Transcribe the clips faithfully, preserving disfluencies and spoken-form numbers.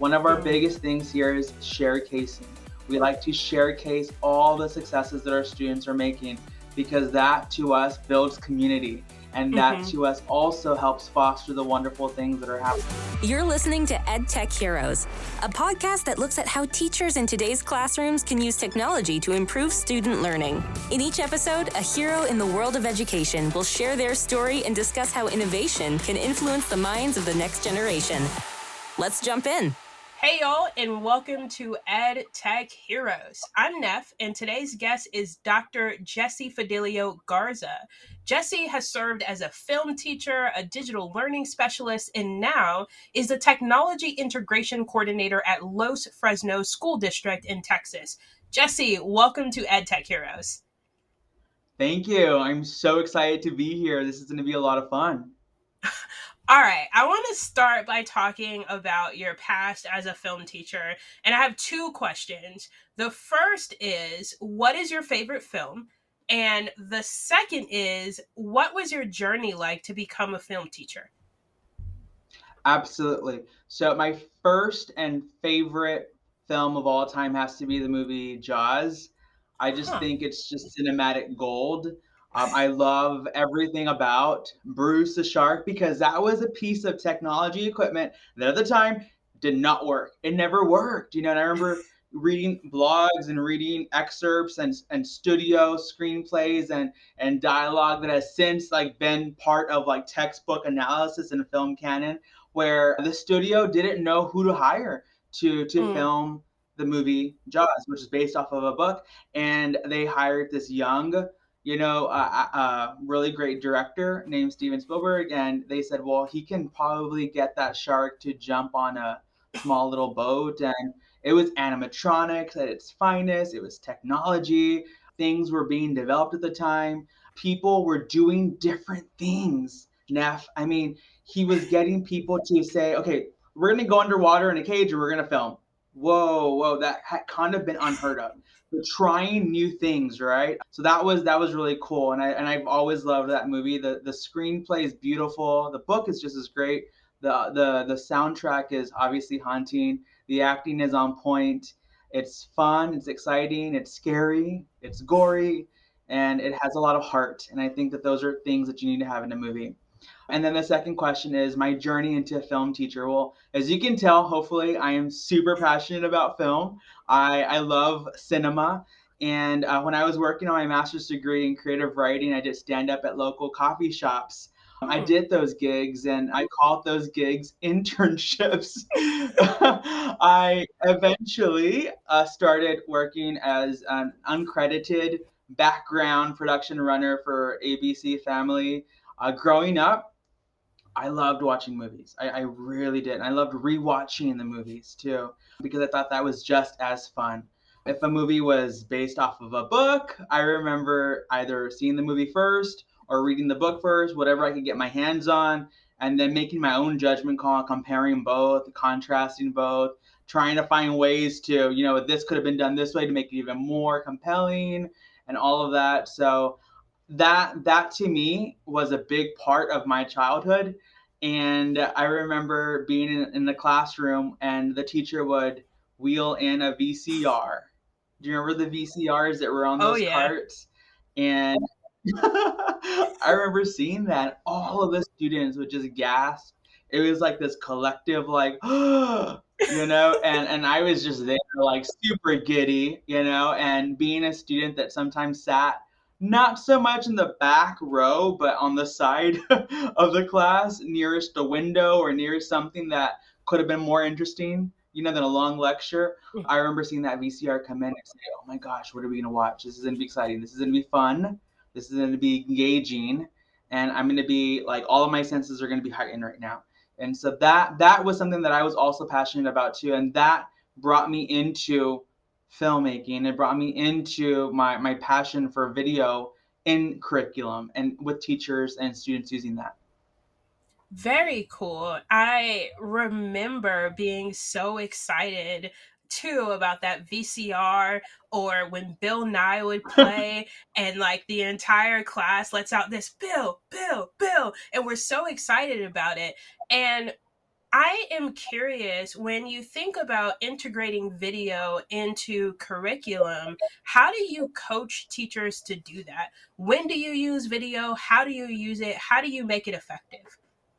one of our biggest things here is share casing. We like to share case all the successes that our students are making because that to us builds community. And that mm-hmm. to us also helps foster the wonderful things that are happening. You're listening to EdTech Heroes, a podcast that looks at how teachers in today's classrooms can use technology to improve student learning. In each episode, a hero in the world of education will share their story and discuss how innovation can influence the minds of the next generation. Let's jump in. Hey y'all, and welcome to EdTech Heroes. I'm Neff, and today's guest is Doctor Jessie Fidelio Garza. Jessie has served as a film teacher, a digital learning specialist, and now is the technology integration coordinator at Los Fresnos School District in Texas. Jessie, welcome to EdTech Heroes. Thank you. I'm so excited to be here. This is going to be a lot of fun. All right, I want to start by talking about your past as a film teacher, and I have two questions. The first is, what is your favorite film? And the second is, what was your journey like to become a film teacher? Absolutely. So my first and favorite film of all time has to be the movie Jaws. I just huh. think it's just cinematic gold. Um, I love everything about Bruce the shark because that was a piece of technology equipment that at the time did not work. It never worked, you know, and I remember reading blogs and reading excerpts and, and studio screenplays and, and dialogue that has since like been part of like textbook analysis in film canon, where the studio didn't know who to hire to, to mm. film the movie Jaws, which is based off of a book. And they hired this young you know, a uh, uh, really great director named Steven Spielberg. And they said, well, he can probably get that shark to jump on a small little boat. And it was animatronics at its finest. It was technology. Things were being developed at the time. People were doing different things, Neff. I mean, he was getting people to say, okay, we're going to go underwater in a cage and we're going to film. Whoa, whoa, that had kind of been unheard of. But trying new things, right? So that was that was really cool, and I and I've always loved that movie. The the screenplay is beautiful. The book is just as great. The the the soundtrack is obviously haunting. The acting is on point. It's fun. It's exciting. It's scary. It's gory, and it has a lot of heart. And I think that those are things that you need to have in a movie. And then the second question is my journey into a film teacher. Well, as you can tell, hopefully I am super passionate about film. I, I love cinema. And uh, when I was working on my master's degree in creative writing, I did stand up at local coffee shops. Um, I did those gigs and I called those gigs internships. I eventually uh, started working as an uncredited background production runner for A B C Family. Uh, growing up, I loved watching movies. I, I really did. And I loved rewatching the movies too, because I thought that was just as fun. If a movie was based off of a book, I remember either seeing the movie first or reading the book first, whatever I could get my hands on, and then making my own judgment call, comparing both, contrasting both, trying to find ways to, you know, this could have been done this way to make it even more compelling and all of that. So that that to me was a big part of my childhood. And I remember being in, in the classroom and the teacher would wheel in a V C R. Do you remember the V C Rs that were on those oh, yeah. carts? And I remember seeing that. All of the students would just gasp. It was like this collective, like, you know, and, and I was just there, like, super giddy, you know, and being a student that sometimes sat not so much in the back row, but on the side of the class, nearest the window or nearest something that could have been more interesting, you know, than a long lecture. I remember seeing that V C R come in and say, oh my gosh, what are we going to watch? This is going to be exciting. This is going to be fun. This is going to be engaging. And I'm going to be like, all of my senses are going to be heightened right now. And so that that was something that I was also passionate about too. And that brought me into filmmaking. It brought me into my, my passion for video in curriculum and with teachers and students using that. Very cool. I remember being so excited too about that V C R, or when Bill Nye would play and like the entire class lets out this Bill, Bill, Bill, and we're so excited about it. And I am curious, when you think about integrating video into curriculum, how do you coach teachers to do that? When do you use video? How do you use it? How do you make it effective?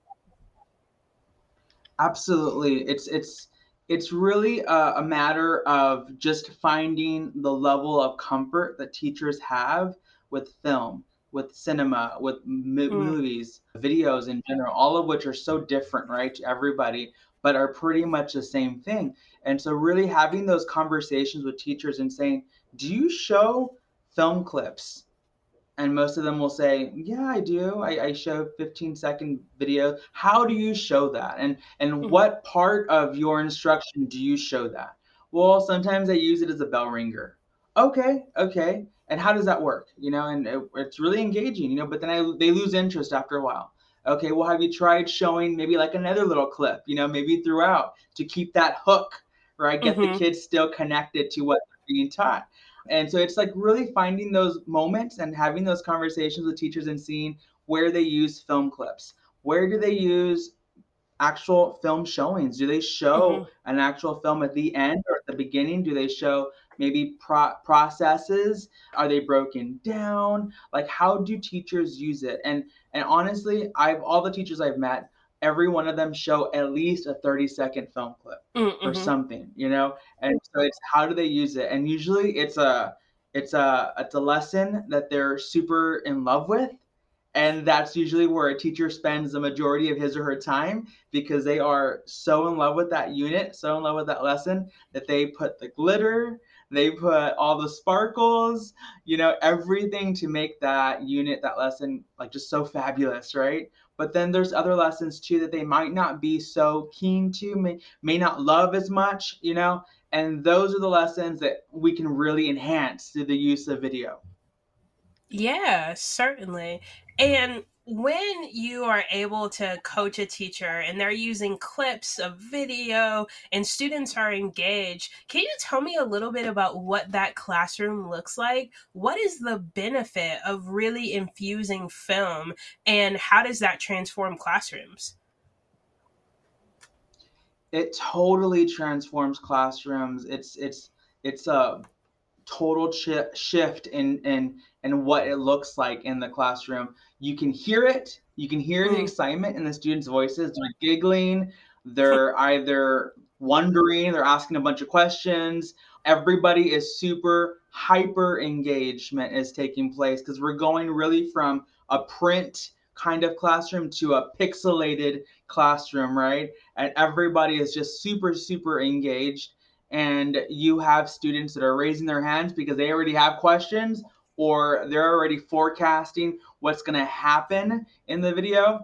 Absolutely. It's it's it's really a, a matter of just finding the level of comfort that teachers have with film, with cinema, with m- Mm, movies, videos in general, all of which are so different, right, to everybody, but are pretty much the same thing. And so really having those conversations with teachers and saying, "Do you show film clips?" And most of them will say, "Yeah, I do. I, I show fifteen second video. How do you show that? And and mhm, what part of your instruction do you show that?" Well, sometimes I use it as a bell ringer. Okay, okay. And how does that work? You know, and it, it's really engaging, you know, but then I, they lose interest after a while. Okay, well, have you tried showing maybe like another little clip, you know, maybe throughout to keep that hook, right? Get the mhm. kids still connected to what they're being taught. And so it's like really finding those moments and having those conversations with teachers and seeing where they use film clips. Where do they use actual film showings? Do they show Mhm. an actual film at the end or at the beginning? Do they show maybe pro- processes? Are they broken down? Like how do teachers use it? And and honestly, I've all the teachers I've met, every one of them show at least a thirty second film clip Mm, for mhm. something, you know? And so it's how do they use it? And usually it's a it's a it's a lesson that they're super in love with, and that's usually where a teacher spends the majority of his or her time because they are so in love with that unit, so in love with that lesson that they put the glitter, they put all the sparkles, you know, everything to make that unit, that lesson, like just so fabulous, right? But then there's other lessons too that they might not be so keen to, may, may not love as much, you know, and those are the lessons that we can really enhance through the use of video. Yeah, certainly. And when you are able to coach a teacher and they're using clips of video and students are engaged, can you tell me a little bit about what that classroom looks like? What is the benefit of really infusing film and how does that transform classrooms? It totally transforms classrooms. It's it's it's a total chi- shift in in in what it looks like in the classroom. You can hear it. You can hear the Mm. excitement in the students' voices. They're giggling. They're either wondering. They're asking a bunch of questions. Everybody is super hyper engagement is taking place because we're going really from a print kind of classroom to a pixelated classroom, right? And everybody is just super super engaged, and you have students that are raising their hands because they already have questions or they're already forecasting what's going to happen in the video.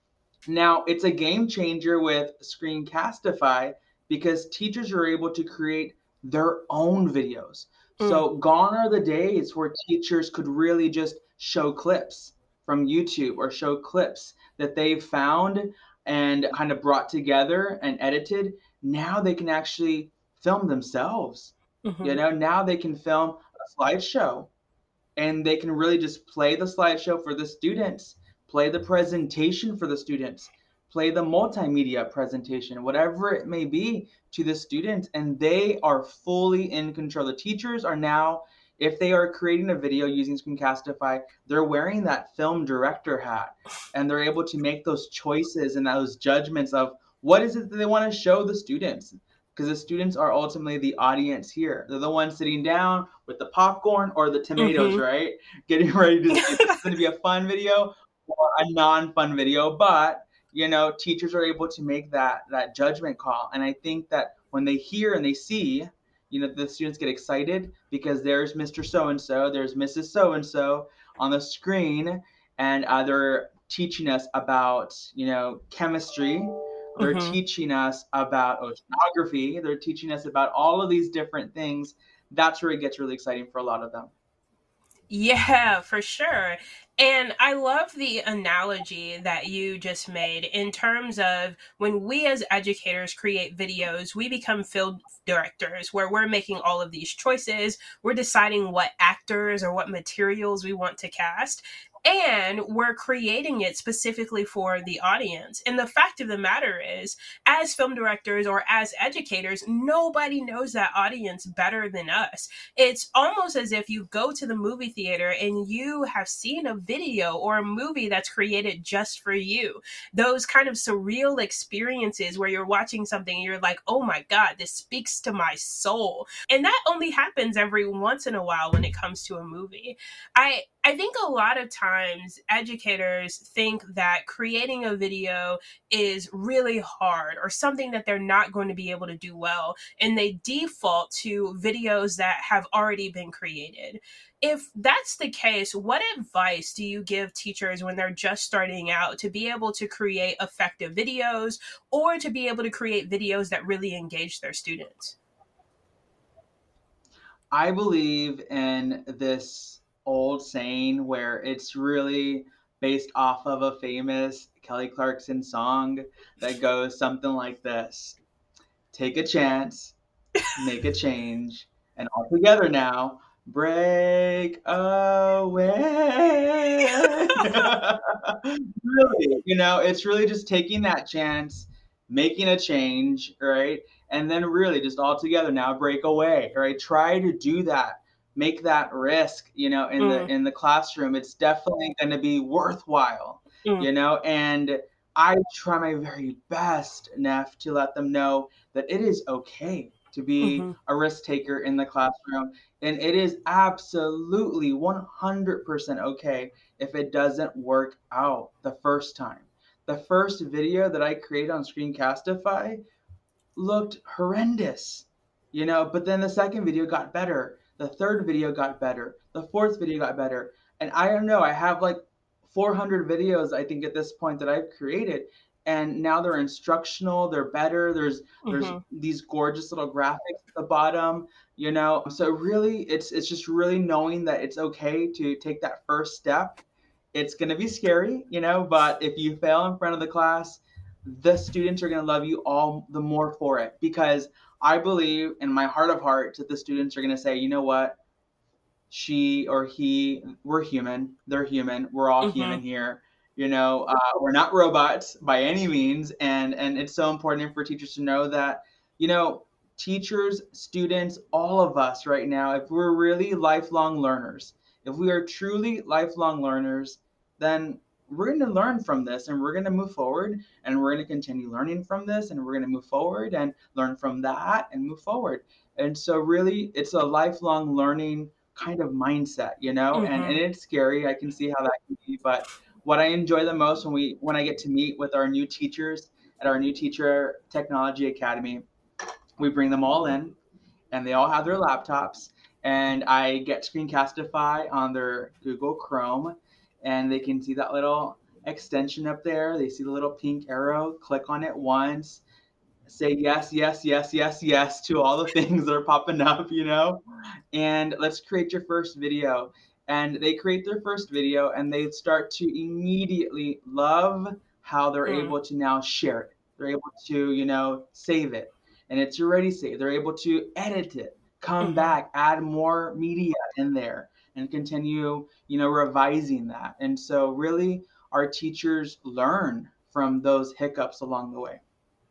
Now, it's a game changer with Screencastify because teachers are able to create their own videos. Mm. So, gone are the days where teachers could really just show clips from YouTube or show clips that they've found and kind of brought together and edited. Now they can actually film themselves. You Mhm. know, now they can film a slideshow and they can really just play the slideshow for the students, play the presentation for the students, play the multimedia presentation, whatever it may be to the students, and they are fully in control. The teachers are now, if they are creating a video using Screencastify, they're wearing that film director hat and they're able to make those choices and those judgments of what is it that they want to show the students, because the students are ultimately the audience here. They're the ones sitting down with the popcorn or the tomatoes, Mhm. right? Getting ready to see if this is going to be a fun video or a non-fun video. But you know, teachers are able to make that that judgment call, and I think that when they hear and they see, you know, the students get excited because there's Mister So and So, there's Missus So and So on the screen, and uh, they're teaching us about, you know, chemistry, they're Mhm. teaching us about oceanography. They're teaching us about all of these different things. That's where it gets really exciting for a lot of them. Yeah, for sure. And I love the analogy that you just made in terms of when we as educators create videos, we become field directors where we're making all of these choices. We're deciding what actors or what materials we want to cast. and we're creating it specifically for the audience. And the fact of the matter is, as film directors or as educators, nobody knows that audience better than us. It's almost as if you go to the movie theater and you have seen a video or a movie that's created just for you. Those kind of surreal experiences where you're watching something and you're like, oh my God, this speaks to my soul. And that only happens every once in a while when it comes to a movie. I I think a lot of times educators think that creating a video is really hard or something that they're not going to be able to do well, and they default to videos that have already been created. If that's the case, what advice do you give teachers when they're just starting out to be able to create effective videos or to be able to create videos that really engage their students? I believe in this old saying where it's really based off of a famous Kelly Clarkson song that goes something like this: take a chance, make a change, and all together now, break away. Really, you know, it's really just taking that chance, making a change, right? And then really just all together now, break away, right? Try to do that. Make that risk, you know, in the Mm, in the classroom. It's definitely going to be worthwhile, mm, you know, and I try my very best, Neff, to let them know that it is okay to be mhm, a risk taker in the classroom. And it is absolutely one hundred percent okay if it doesn't work out the first time. The first video that I created on Screencastify looked horrendous, you know, but then the second video got better. The third video got better. The fourth video got better. And I don't know, I have like four hundred videos, I think, at this point that I've created. And now they're instructional, they're better. There's there's mhm. these gorgeous little graphics at the bottom, you know. So really it's it's just really knowing that it's okay to take that first step. It's gonna be scary, you know, but if you fail in front of the class, the students are going to love you all the more for it, because I believe in my heart of hearts that the students are going to say, you know what, she or he, we're human. They're human. We're all human Mhm. here. You know, uh, we're not robots by any means. And, and it's so important for teachers to know that, you know, teachers, students, all of us right now, if we're really lifelong learners, if we are truly lifelong learners, then we're going to learn from this and we're going to move forward and we're going to continue learning from this and we're going to move forward and learn from that and move forward. And so really it's a lifelong learning kind of mindset, you know, and, and Mhm. it's scary. I can see how that can be, but what I enjoy the most when we when I get to meet with our new teachers at our new teacher technology academy, we bring them all in and they all have their laptops and I get Screencastify on their Google Chrome and they can see that little extension up there. They see the little pink arrow, click on it once, say yes, yes, yes, yes, yes to all the things that are popping up, you know, and let's create your first video. And they create their first video and they start to immediately love how they're Mm, able to now share it. They're able to, you know, save it and it's already saved. They're able to edit it, come mhm. back, add more media in there and continue, you know, revising that. And so really our teachers learn from those hiccups along the way.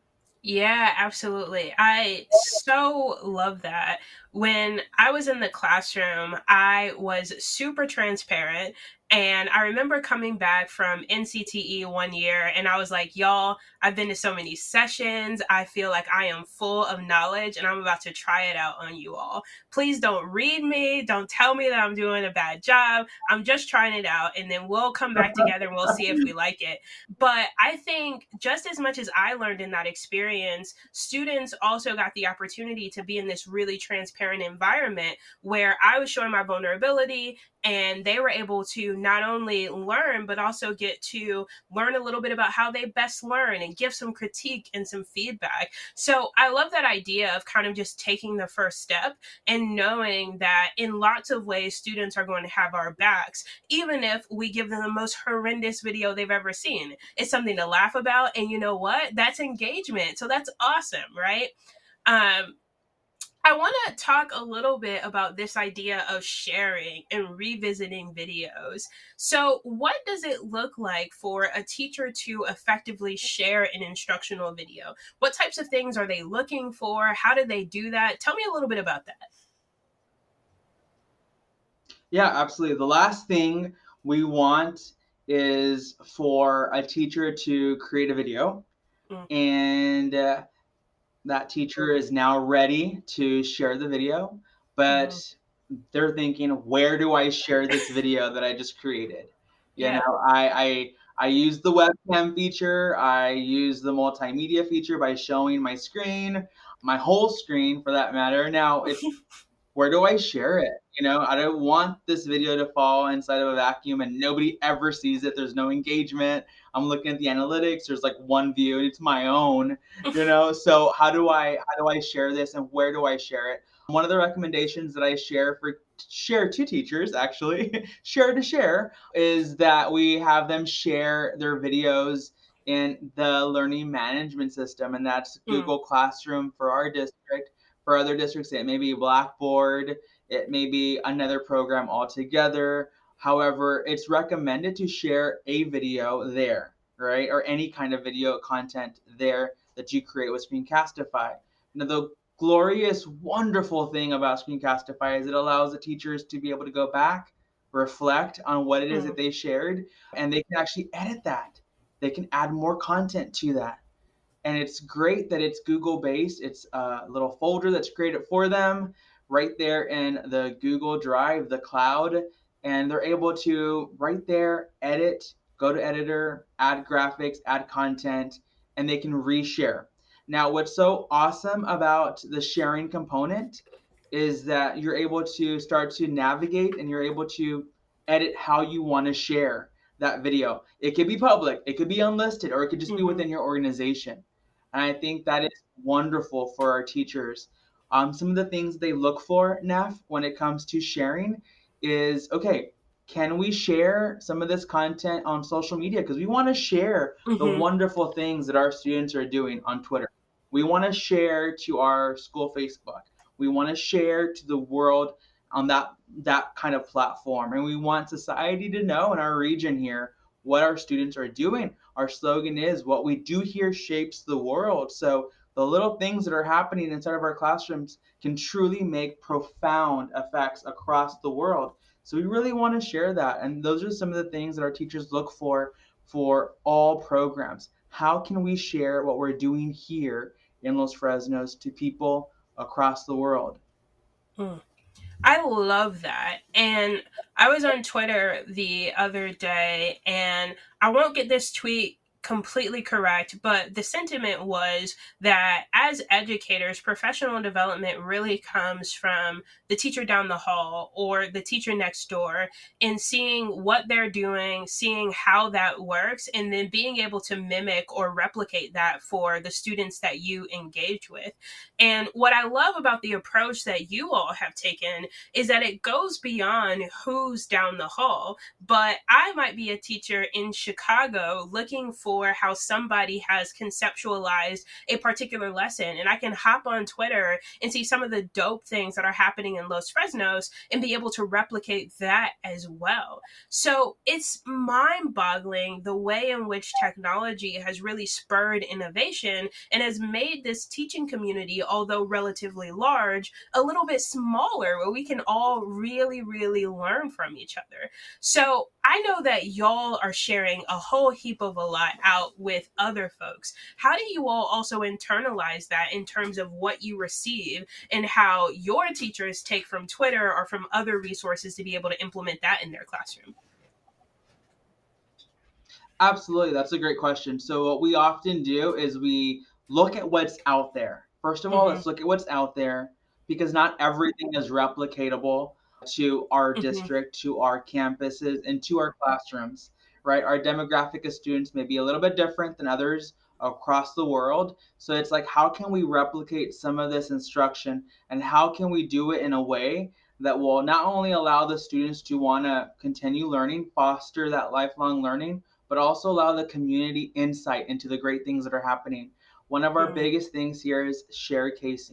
Yeah, absolutely. I so love that. When I was in the classroom, I was super transparent. And I remember coming back from N C T E one year, and I was like, y'all, I've been to so many sessions. I feel like I am full of knowledge, and I'm about to try it out on you all. Please don't read me. Don't tell me that I'm doing a bad job. I'm just trying it out, and then we'll come back together and we'll see if we like it. But I think just as much as I learned in that experience, students also got the opportunity to be in this really transparent environment where I was showing my vulnerability and they were able to not only learn, but also get to learn a little bit about how they best learn and give some critique and some feedback. So I love that idea of kind of just taking the first step and knowing that in lots of ways, students are going to have our backs, even if we give them the most horrendous video they've ever seen. It's something to laugh about. And you know what? That's engagement. So that's awesome, right? Um, I want to talk a little bit about this idea of sharing and revisiting videos. So, what does it look like for a teacher to effectively share an instructional video? What types of things are they looking for? How do they do that? Tell me a little bit about that. Yeah, absolutely. The last thing we want is for a teacher to create a video Mm. and uh, that teacher is now ready to share the video, but Mm-hmm. they're thinking, where do I share this video that I just created? You Yeah. know, I, I I use the webcam feature, I use the multimedia feature by showing my screen, my whole screen for that matter. Now it's where do I share it? You know, I don't want this video to fall inside of a vacuum and nobody ever sees it. There's no engagement. I'm looking at the analytics. There's like one view and it's my own, you know? So how do I, how do I share this and where do I share it? One of the recommendations that I share for share to teachers actually, share to share, is that we have them share their videos in the learning management system. And that's Mm. Google Classroom for our district. For other districts, it may be Blackboard, it may be another program altogether. However, it's recommended to share a video there, right? Or any kind of video content there that you create with Screencastify. Now, the glorious, wonderful thing about Screencastify is it allows the teachers to be able to go back, reflect on what it is Mm. that they shared, and they can actually edit that. They can add more content to that. And it's great that it's Google based. It's a little folder that's created for them right there in the Google Drive, the cloud. And they're able to right there edit, go to editor, add graphics, add content, and they can reshare. Now, what's so awesome about the sharing component is that you're able to start to navigate and you're able to edit how you want to share that video. It could be public, it could be unlisted, or it could just be Mhm. within your organization. And I think that is wonderful for our teachers. Um, some of the things they look for, Neff, when it comes to sharing is, okay, can we share some of this content on social media? Because we want to share the Mhm. wonderful things that our students are doing on Twitter. We want to share to our school Facebook. We want to share to the world on that that kind of platform. And we want society to know in our region here what our students are doing. Our slogan is what we do here shapes the world. So the little things that are happening inside of our classrooms can truly make profound effects across the world. So we really want to share that. And those are some of the things that our teachers look for for all programs. How can we share what we're doing here in Los Fresnos to people across the world? Mm. I love that. And I was on Twitter the other day, and I won't get this tweet completely correct, but the sentiment was that as educators, professional development really comes from the teacher down the hall or the teacher next door, and seeing what they're doing, seeing how that works, and then being able to mimic or replicate that for the students that you engage with. And what I love about the approach that you all have taken is that it goes beyond who's down the hall. But I might be a teacher in Chicago looking for how somebody has conceptualized a particular lesson, and I can hop on Twitter and see some of the dope things that are happening in Los Fresnos and be able to replicate that as well. So it's mind-boggling the way in which technology has really spurred innovation and has made this teaching community, although relatively large, a little bit smaller, where we can all really, really learn from each other. So I know that y'all are sharing a whole heap of a lot out with other folks. How do you all also internalize that in terms of what you receive and how your teachers take from Twitter or from other resources to be able to implement that in their classroom? Absolutely, that's a great question. So what we often do is we look at what's out there. First of all, Mm-hmm. let's look at what's out there because not everything is replicatable to our Mm-hmm. district, to our campuses, and to our classrooms, right? Our demographic of students may be a little bit different than others across the world. So it's like, how can we replicate some of this instruction and how can we do it in a way that will not only allow the students to want to continue learning, foster that lifelong learning, but also allow the community insight into the great things that are happening. One of our Mm-hmm. biggest things here is share casing.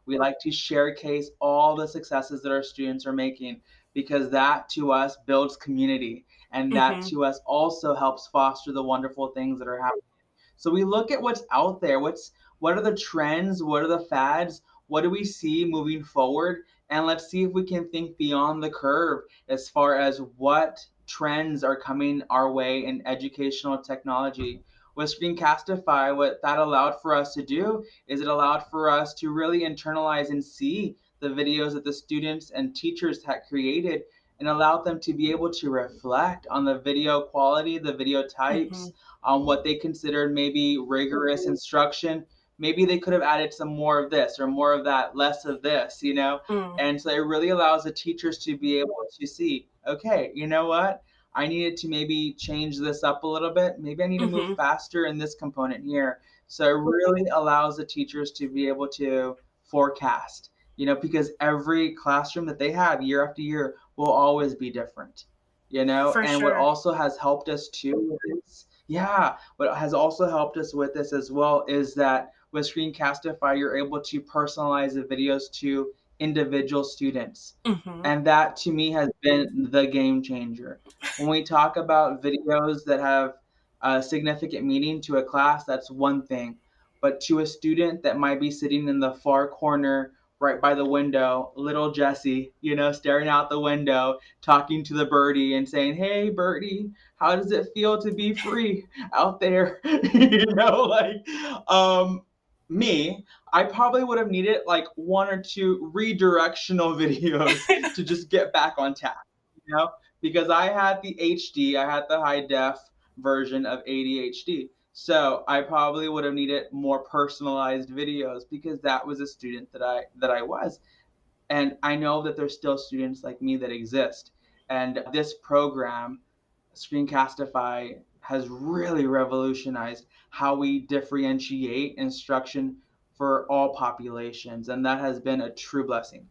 We like to showcase all the successes that our students are making, because that to us builds community, and that Mm-hmm. to us also helps foster the wonderful things that are happening. So we look at what's out there. What's what are the trends? What are the fads? What do we see moving forward? And let's see if we can think beyond the curve as far as what trends are coming our way in educational technology. With Screencastify, what that allowed for us to do is it allowed for us to really internalize and see the videos that the students and teachers had created, and allowed them to be able to reflect on the video quality, the video Mm-hmm. types, um, what they considered maybe rigorous instruction. Maybe they could have added some more of this or more of that, less of this, you know? Mm. And so it really allows the teachers to be able to see, okay, you know what? I needed to maybe change this up a little bit. Maybe I need to move Mm-hmm. faster in this component here. So it really allows the teachers to be able to forecast, you know, because every classroom that they have year after year will always be different, you know? For And what sure. also has helped us too is, yeah, what has also helped us with this as well is that with Screencastify, you're able to personalize the videos to individual students. Mm-hmm. And that to me has been the game changer. When we talk about videos that have a significant meaning to a class, that's one thing. But to a student that might be sitting in the far corner right by the window, little Jesse, you know, staring out the window, talking to the birdie and saying, "Hey, birdie, how does it feel to be free out there?" you know, like um me, I probably would have needed like one or two redirectional videos to just get back on task, you know, because I had the H D, I had the high def version of A D H D. So I probably would have needed more personalized videos because that was a student that I that I was. And I know that there's still students like me that exist. And this program, Screencastify, has really revolutionized how we differentiate instruction for all populations. And that has been a true blessing.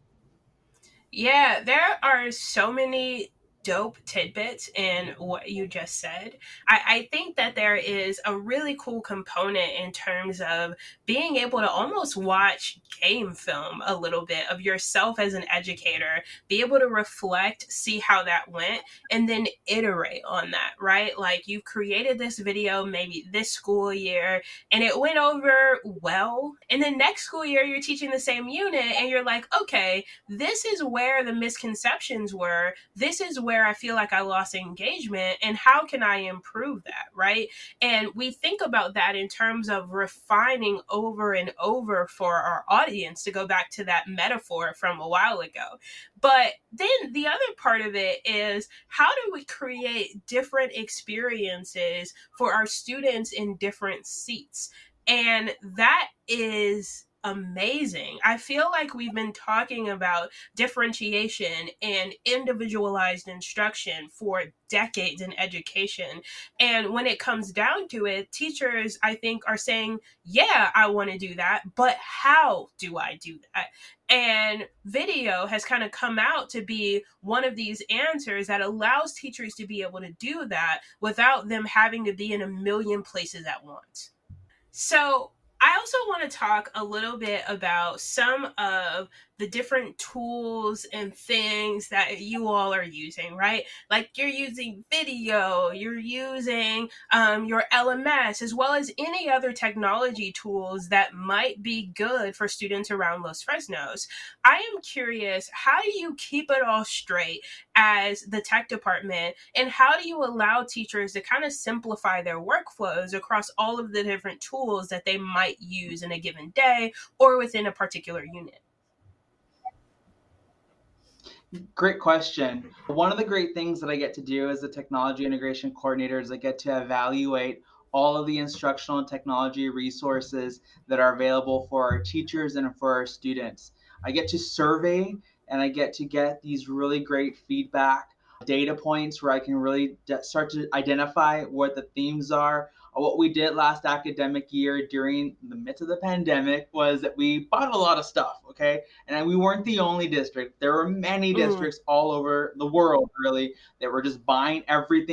Yeah, there are so many dope tidbits in what you just said. I, I think that there is a really cool component in terms of being able to almost watch game film a little bit of yourself as an educator, be able to reflect, see how that went, and then iterate on that, right? Like you've created this video maybe this school year and it went over well. And then next school year, you're teaching the same unit and you're like, okay, this is where the misconceptions were. This is where I feel like I lost engagement, and how can I improve that, right? And we think about that in terms of refining over and over for our audience, to go back to that metaphor from a while ago. But then the other part of it is, how do we create different experiences for our students in different seats? And that is amazing. I feel like we've been talking about differentiation and individualized instruction for decades in education. And when it comes down to it, teachers, I think, are saying, yeah, I want to do that, but how do I do that? And video has kind of come out to be one of these answers that allows teachers to be able to do that without them having to be in a million places at once. So I also want to talk a little bit about some of the different tools and things that you all are using, right? Like you're using video, you're using um, your L M S, as well as any other technology tools that might be good for students around Los Fresnos. I am curious, how do you keep it all straight as the tech department, and how do you allow teachers to kind of simplify their workflows across all of the different tools that they might use in a given day or within a particular unit? Great question. One of the great things that I get to do as a technology integration coordinator is I get to evaluate all of the instructional and technology resources that are available for our teachers and for our students. I get to survey and I get to get these really great feedback data points where I can really start to identify what the themes are. What we did last academic year during the midst of the pandemic was that we bought a lot of stuff, okay? And we weren't the only district. There were many Mm. districts all over the world, really, that were just buying everything,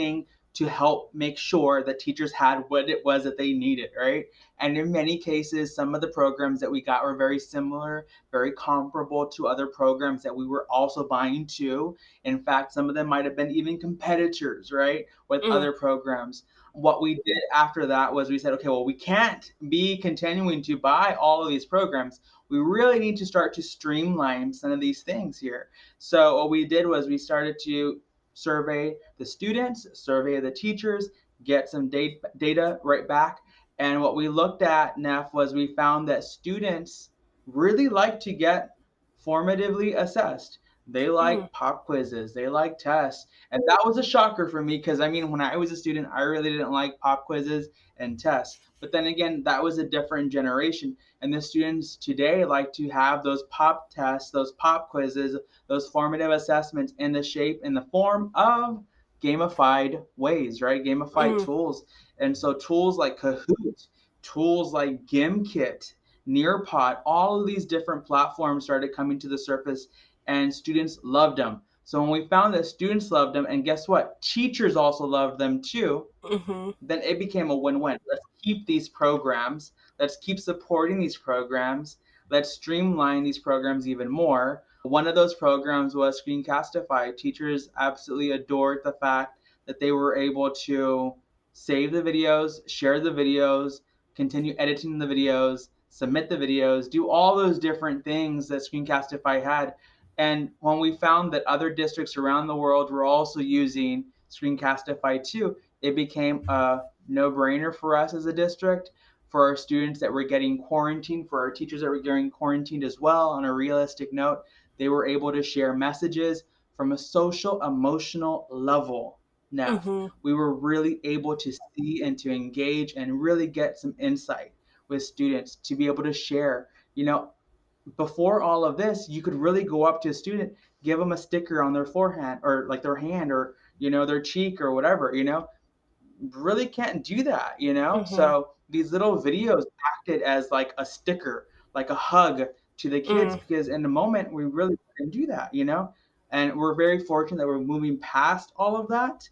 to help make sure that teachers had what it was that they needed, right? And in many cases, some of the programs that we got were very similar, very comparable to other programs that we were also buying to. In fact, some of them might have been even competitors, right, with Mm. other programs. What we did after that was we said, okay, well, we can't be continuing to buy all of these programs. We really need to start to streamline some of these things here. So what we did was we started to survey the students, survey the teachers, get some data right back. And what we looked at, Neff, was we found that students really like to get formatively assessed. They like Mm. pop quizzes, they like tests. And that was a shocker for me because, I mean, when I was a student, I really didn't like pop quizzes and tests. But then again, that was a different generation. And the students today like to have those pop tests, those pop quizzes, those formative assessments in the shape, in the form of gamified ways, right? Gamified Mm. tools. And so tools like Kahoot, tools like Gimkit, Nearpod, all of these different platforms started coming to the surface and students loved them. So when we found that students loved them, and guess what? Teachers also loved them too, Mm-hmm. then it became a win-win. Let's keep these programs. Let's keep supporting these programs. Let's streamline these programs even more. One of those programs was Screencastify. Teachers absolutely adored the fact that they were able to save the videos, share the videos, continue editing the videos, submit the videos, do all those different things that Screencastify had. And when we found that other districts around the world were also using Screencastify too, it became a no-brainer for us as a district, for our students that were getting quarantined, for our teachers that were getting quarantined as well. On a realistic note, they were able to share messages from a social, emotional level. Now, Mm-hmm. we were really able to see and to engage and really get some insight with students to be able to share. You know, before all of this, you could really go up to a student, give them a sticker on their forehead or like their hand or, you know, their cheek or whatever, you know, really can't do that, you know? Mm-hmm. So these little videos acted as like a sticker, like a hug to the kids, Mm. because in the moment we really couldn't do that, you know? And we're very fortunate that we're moving past all of that,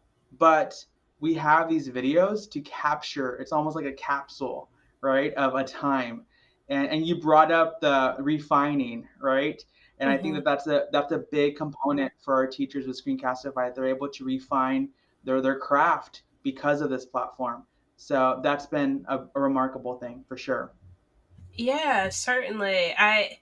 but we have these videos to capture. It's almost like a capsule, right, of a time. And and you brought up the refining, right? And I think Mm-hmm. that that's a that's a big component for our teachers with Screencastify. They're able to refine their their craft because of this platform. So that's been a, a remarkable thing for sure. Yeah, certainly. I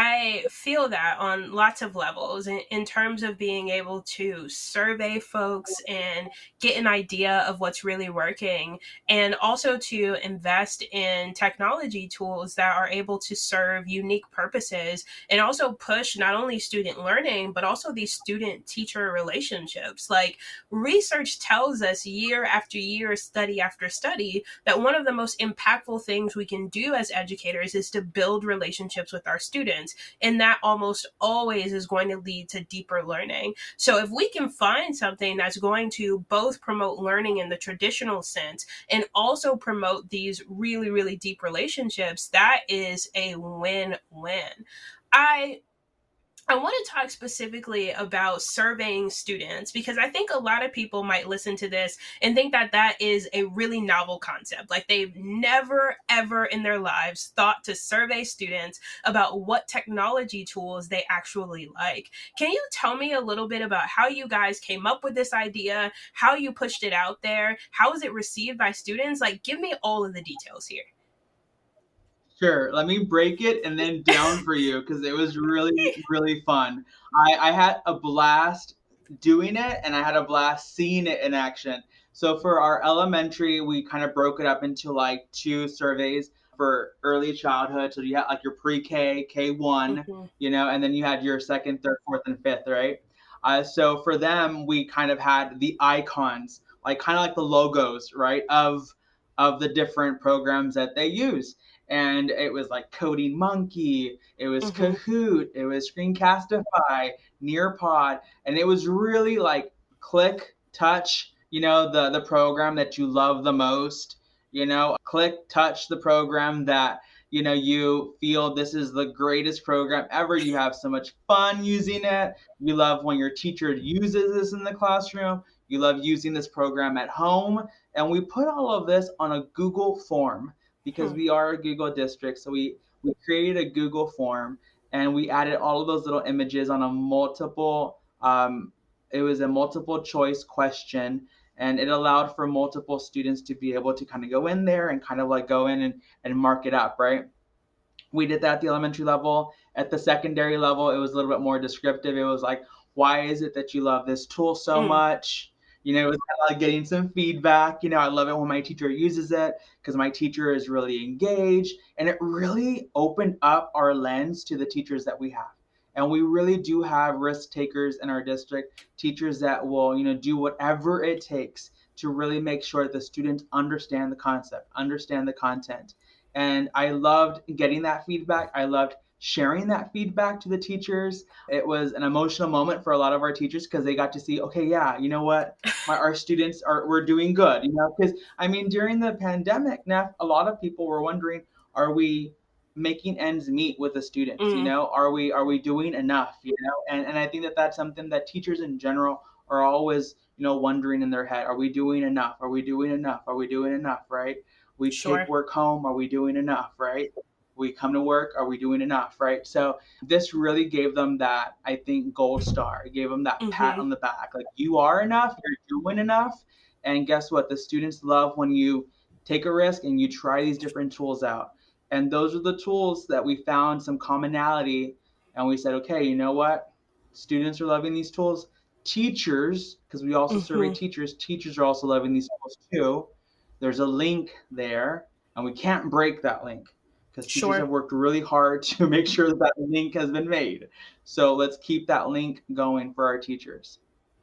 I feel that on lots of levels in, in terms of being able to survey folks and get an idea of what's really working, and also to invest in technology tools that are able to serve unique purposes and also push not only student learning, but also these student teacher relationships. Like, research tells us year after year, study after study, that one of the most impactful things we can do as educators is to build relationships with our students. And that almost always is going to lead to deeper learning. So if we can find something that's going to both promote learning in the traditional sense and also promote these really, really deep relationships, that is a win-win. I I want to talk specifically about surveying students, because I think a lot of people might listen to this and think that that is a really novel concept. Like, they've never, ever in their lives thought to survey students about what technology tools they actually like. Can you tell me a little bit about how you guys came up with this idea, how you pushed it out there, how was it received by students? Like, give me all of the details here. Sure. Let me break it and then down for you because it was really, really fun. I, I had a blast doing it and I had a blast seeing it in action. So for our elementary, we kind of broke it up into like two surveys for early childhood. So you had like your pre-K, K one, Mm-hmm. you know, and then you had your second, third, fourth, and fifth, right? Uh, so for them, we kind of had the icons, like kind of like the logos, right, of of the different programs that they use. And it was like Coding Monkey, it was Mm-hmm. Kahoot, it was Screencastify, Nearpod, and it was really like click, touch, you know, the the program that you love the most, you know, click, touch the program that, you know, you feel this is the greatest program ever. You have so much fun using it. You love when your teacher uses this in the classroom. You love using this program at home. And we put all of this on a Google form because Hmm. we are a Google district. So we, we created a Google form and we added all of those little images on a multiple, um, it was a multiple choice question. And it allowed for multiple students to be able to kind of go in there and kind of like go in and, and mark it up, right? We did that at the elementary level. At the secondary level, it was a little bit more descriptive. It was like, why is it that you love this tool so Mm. much? You know, it was kind of like getting some feedback. You know, I love it when my teacher uses it because my teacher is really engaged. And it really opened up our lens to the teachers that we have. And we really do have risk takers in our district, teachers that will, you know, do whatever it takes to really make sure that the students understand the concept, understand the content. And I loved getting that feedback. I loved sharing that feedback to the teachers. It was an emotional moment for a lot of our teachers because they got to see, okay, yeah, you know what? My, our students are, we're doing good, you know, because I mean, during the pandemic, Neff, a lot of people were wondering, are we making ends meet with the students? You Mm. know, are we, are we doing enough, you know? And, and I think that that's something that teachers in general are always, you know, wondering in their head, are we doing enough? Are we doing enough? Are we doing enough? Right? We take Sure. work home. Are we doing enough? Right? We come to work. Are we doing enough? Right? So this really gave them that, I think, gold star. It gave them that pat Mm-hmm. on the back. Like, you are enough. You're doing enough. And guess what? The students love when you take a risk and you try these different tools out. And those are the tools that we found some commonality. And we said, okay, you know what? Students are loving these tools. Teachers, because we also survey Mm-hmm. teachers, teachers are also loving these tools too. There's a link there, and we can't break that link because teachers Sure. have worked really hard to make sure that that link has been made. So let's keep that link going for our teachers.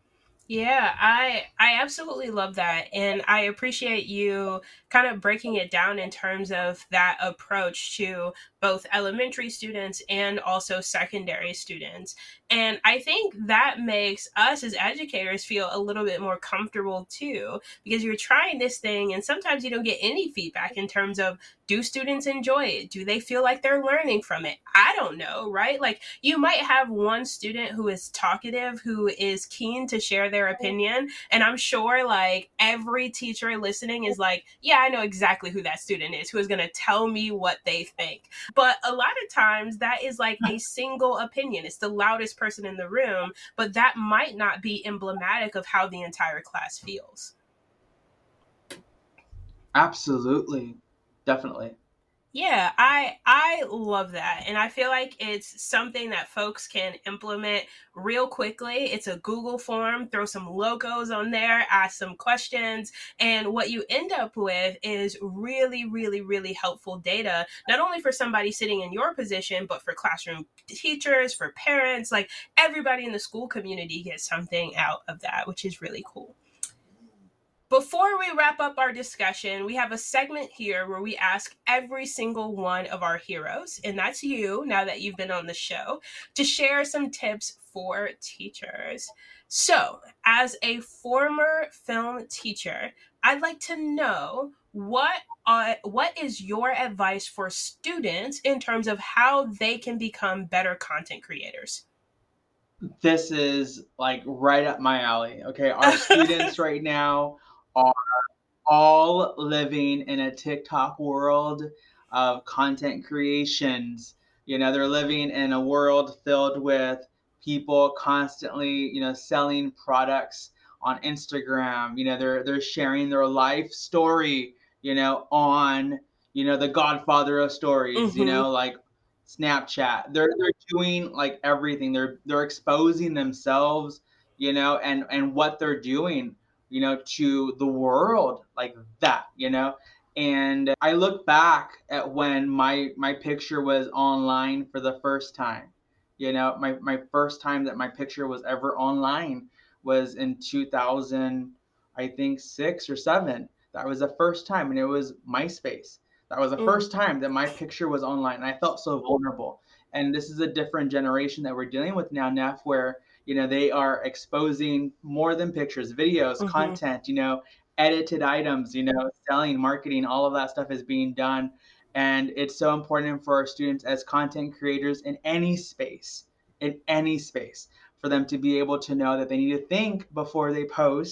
Yeah, I I absolutely love that, and I appreciate you kind of breaking it down in terms of that approach to both elementary students and also secondary students. And I think that makes us as educators feel a little bit more comfortable too, because you're trying this thing and sometimes you don't get any feedback in terms of, do students enjoy it? Do they feel like they're learning from it? I don't know, right? Like, you might have one student who is talkative, who is keen to share their opinion. And I'm sure like every teacher listening is like, yeah, I know exactly who that student is, who is going to tell me what they think. But a lot of times that is like a single opinion. It's the loudest person in the room, but that might not be emblematic of how the entire class feels. Absolutely. Definitely. Yeah, I I love that. And I feel like it's something that folks can implement real quickly. It's a Google form, throw some logos on there, ask some questions, and what you end up with is really, really, really helpful data, not only for somebody sitting in your position, but for classroom teachers, for parents, like everybody in the school community gets something out of that, which is really cool. Before we wrap up our discussion, we have a segment here where we ask every single one of our heroes, and that's you, now that you've been on the show, to share some tips for teachers. So, as a former film teacher, I'd like to know what uh, what is your advice for students in terms of how they can become better content creators? This is like right up my alley. Okay. Our students right now are all living in a TikTok world of content creations. You know, they're living in a world filled with people constantly, you know, selling products on Instagram. You know, they're they're sharing their life story, you know, on, you know, the Godfather of stories, you Mm-hmm. know, like Snapchat. They're they're doing like everything. They're they're exposing themselves, you know, and and what they're doing, you know, to the world like that, you know. And I look back at when my my picture was online for the first time. You know, my my first time that my picture was ever online was in two thousand, I think six or seven. That was the first time, and it was MySpace. That was the Mm. first time that my picture was online, and I felt so vulnerable. And this is a different generation that we're dealing with now, Neff, where you know they are exposing more than pictures, videos, Mm-hmm. content, you know, edited items, you know, selling, marketing, all of that stuff is being done. And it's so important for our students as content creators in any space, in any space, for them to be able to know that they need to think before they post,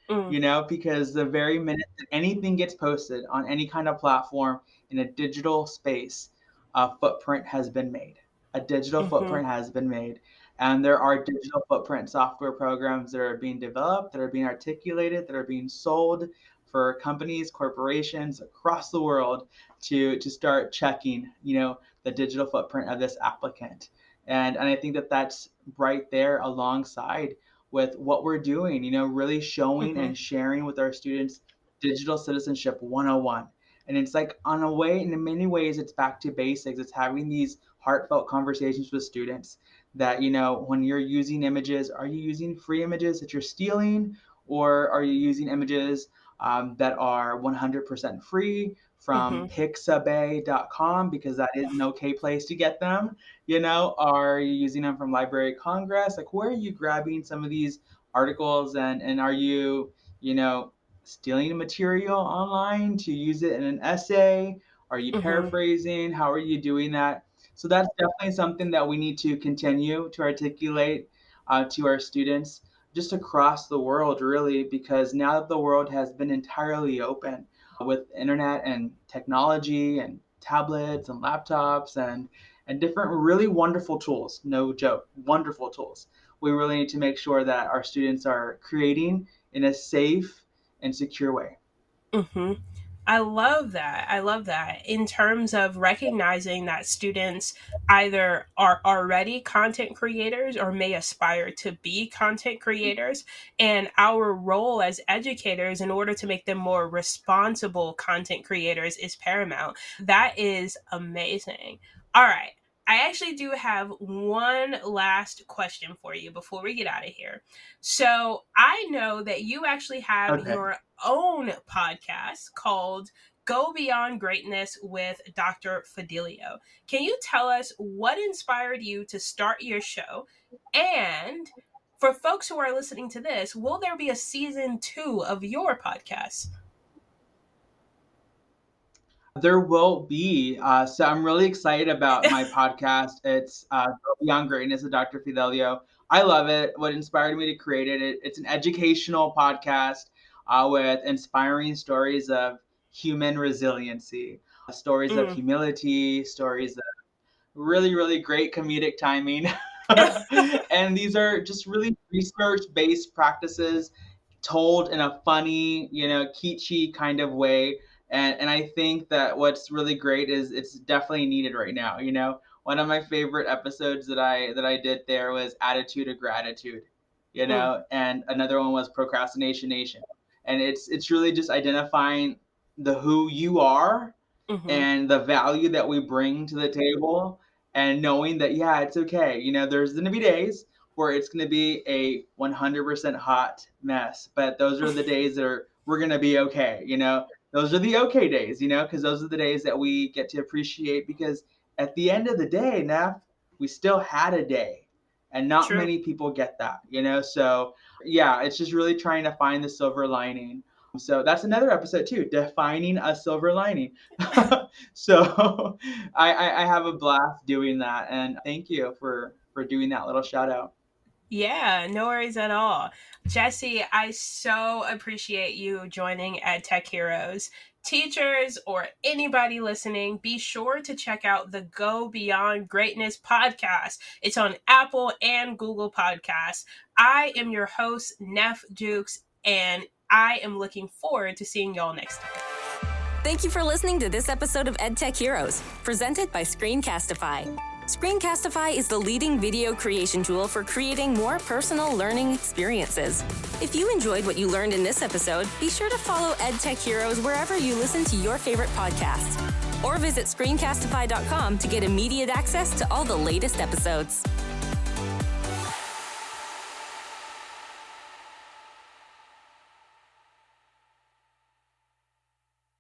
mm. you know, because the very minute that anything gets posted on any kind of platform in a digital space, a footprint has been made. A digital mm-hmm. footprint has been made. And there are digital footprint software programs that are being developed, that are being articulated, that are being sold for companies, corporations across the world to, to start checking, you know, the digital footprint of this applicant. And, and I think that that's right there alongside with what we're doing, you know, really showing mm-hmm. and sharing with our students digital citizenship one oh one. And it's like, on a way, in many ways, it's back to basics. It's having these heartfelt conversations with students that, you know, when you're using images, are you using free images that you're stealing, or are you using images um, that are one hundred percent free from mm-hmm. pixabay dot com, because that is an okay place to get them? You know, are you using them from Library of Congress? Like, where are you grabbing some of these articles, and, and are you, you know, stealing material online to use it in an essay? Are you mm-hmm. paraphrasing? How are you doing that? So that's definitely something that we need to continue to articulate uh, to our students just across the world, really, because now that the world has been entirely open with internet and technology and tablets and laptops and, and different really wonderful tools, no joke, wonderful tools, we really need to make sure that our students are creating in a safe and secure way. Mm-hmm. I love that. I love that. In terms of recognizing that students either are already content creators or may aspire to be content creators, and our role as educators in order to make them more responsible content creators is paramount. That is amazing. All right. I actually do have one last question for you before we get out of here. So I know that you actually have okay. your own podcast called Go Beyond Greatness with Doctor Fidelio. Can you tell us what inspired you to start your show? And for folks who are listening to this, will there be a season two of your podcast? There will be. Uh, so I'm really excited about my podcast. It's uh, Go Beyond Greatness with Doctor Fidelio. I love it. What inspired me to create it, it it's an educational podcast uh, with inspiring stories of human resiliency, uh, stories mm. of humility, stories of really, really great comedic timing. And these are just really research-based practices told in a funny, you know, kitschy kind of way. And and I think that what's really great is it's definitely needed right now. You know, one of my favorite episodes that I that I did there was Attitude of Gratitude, you know, mm. and another one was Procrastination Nation. And it's it's really just identifying the who you are mm-hmm. and the value that we bring to the table, and knowing that, yeah, it's okay. You know, there's going to be days where it's going to be a one hundred percent hot mess, but those are the days that are we're going to be okay, you know. Those are the okay days, you know, because those are the days that we get to appreciate, because at the end of the day, Neff, we still had a day, and not True. Many people get that, you know. So yeah, it's just really trying to find the silver lining. So that's another episode too, defining a silver lining. So I, I, I have a blast doing that, and thank you for, for doing that little shout out. Yeah, no worries at all. Jesse, I so appreciate you joining EdTech Heroes. Teachers or anybody listening, be sure to check out the Go Beyond Greatness podcast. It's on Apple and Google Podcasts. I am your host, Neff Dukes, and I am looking forward to seeing y'all next time. Thank you for listening to this episode of EdTech Heroes, presented by Screencastify. Screencastify is the leading video creation tool for creating more personal learning experiences. If you enjoyed what you learned in this episode, be sure to follow EdTech Heroes wherever you listen to your favorite podcasts. Or visit screencastify dot com to get immediate access to all the latest episodes.